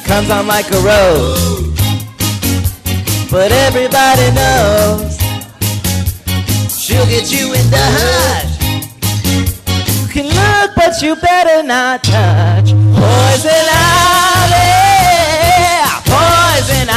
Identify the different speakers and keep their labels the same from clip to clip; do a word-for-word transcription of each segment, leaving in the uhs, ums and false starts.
Speaker 1: comes on like a rose, but everybody knows she'll get you in the hush. You can look, but you better not touch. Poison ivy, poison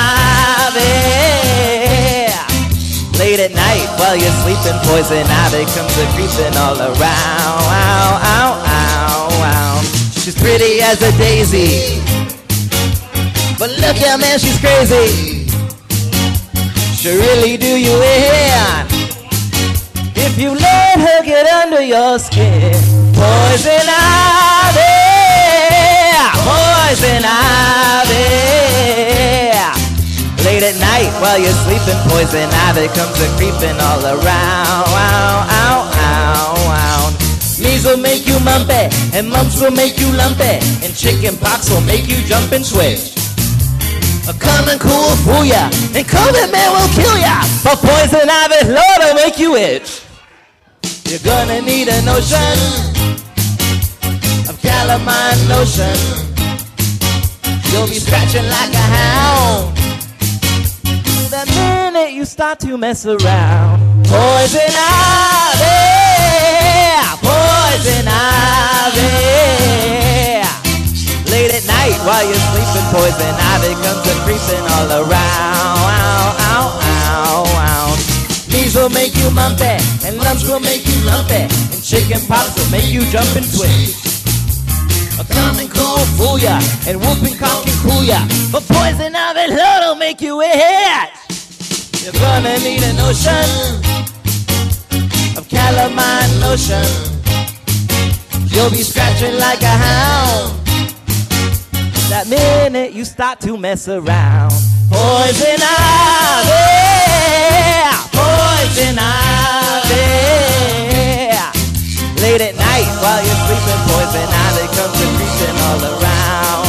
Speaker 1: ivy. Late at night while you're sleeping, poison ivy comes a creeping all around. Ow, ow, ow, ow. She's pretty as a daisy, but look out, man, she's crazy. She'll really do you in if you let her get under your skin. Poison ivy, poison ivy. Late at night while you're sleeping, poison ivy comes a creeping all around. Ow, ow, ow, ow. Knees will make you mumpy, and mumps will make you lumpy, and chicken pox will make you jump and switch. A common cool fool ya, and COVID man will kill ya, but poison ivy, Lord, will make you itch. You're gonna need a notion of calamine lotion. You'll be scratching like a hound the minute you start to mess around. Poison ivy, poison ivy. Late at night while you're sleeping, poison ivy comes a creeping all around. Ow, ow, ow, ow. Knees will make you mumpy, and lumps will make you lumpy, and chicken pox will make you jump and twitch. A common cold fool ya, and whooping cough can cool ya, but poison ivy, Lord, will make you itch. You're gonna need a notion of calamine lotion. You'll be scratching like a hound that minute you start to mess around. Poison ivy, poison ivy. Late at night while you're sleeping, poison ivy comes a creeping all around.